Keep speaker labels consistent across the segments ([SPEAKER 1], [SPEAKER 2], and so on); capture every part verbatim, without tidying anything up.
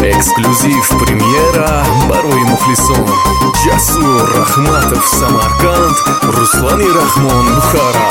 [SPEAKER 1] эксклюзив, премьера барои мухлисон. Ҷасур Рахматов Самарканд, Руслани Рахмон Бухара.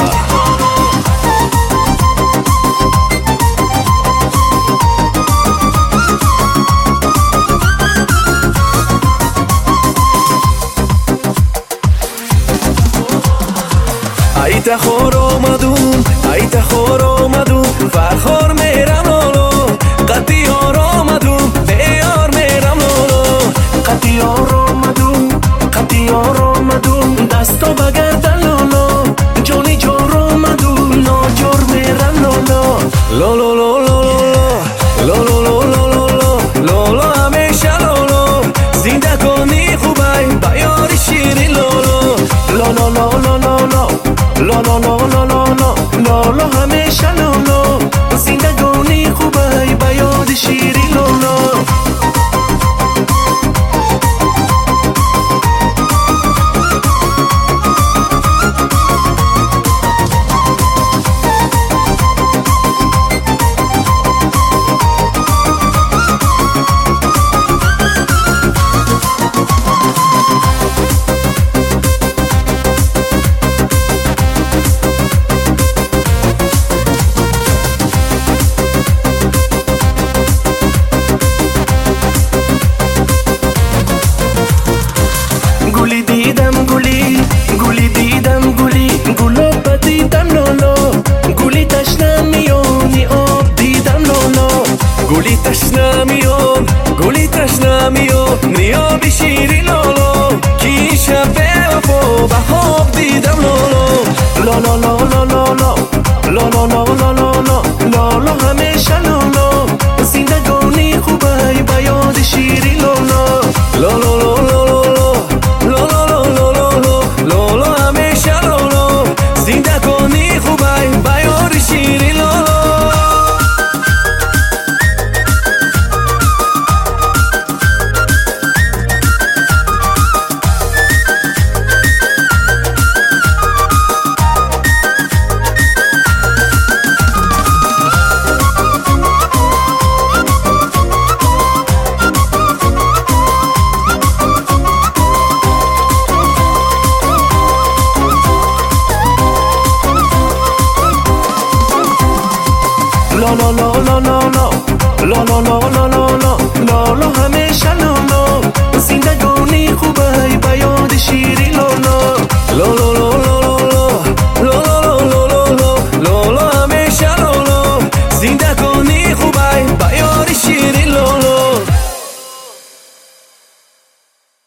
[SPEAKER 2] Айта хор омадум, айта хор омадум, фархор мерам лоло, қати ёр омадум, беёр мерам лоло. Қати ёр омадум, қати ёр омадум, дасто ба гардан лоло, ҷони ҷор омадум, ноҷор мерам лоло. Лоло лоло лоло лоло лоло лоло ҳамеша лоло, зиндагони хубай ба ёри ширин лоло. Лоло лоло лоло لا لا لا لا لا لا لا لا همیشه لا لا زندگانی خوبه به یاد شیری لا لا. گلی دیدم گلی گلی دیدم گلی گلاب دیدم لولو گلی تشنمیونی آب دیدم لولو گلی تشنمیون گلی تشنمیون نیابی شیری لولو کی شب وفا به خواب دیدم لولو لولو لولو لولو لولو لولو لولو لولو همیشه لولو زندگانی خوبه به یاد شیری لولو لولو لولو La la la la la la la la la